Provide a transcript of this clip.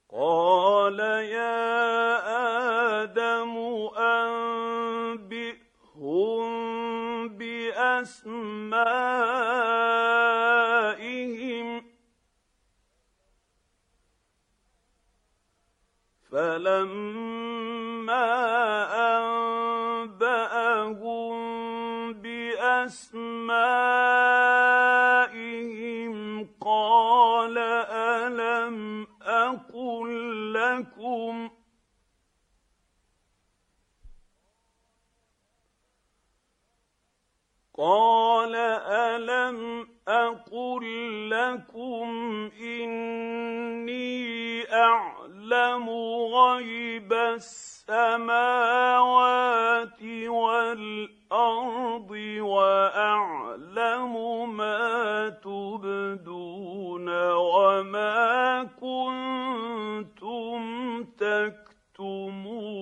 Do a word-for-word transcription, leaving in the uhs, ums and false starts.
قال يا آدم أنبئهم بأسمائهم فلما أنبأهم بأسمائهم قال ألم أقل لكم قال ألم أقل لكم إني أعلم غيب السماوات والأرض وأعلم ما تبدون وما كنتم تكتمون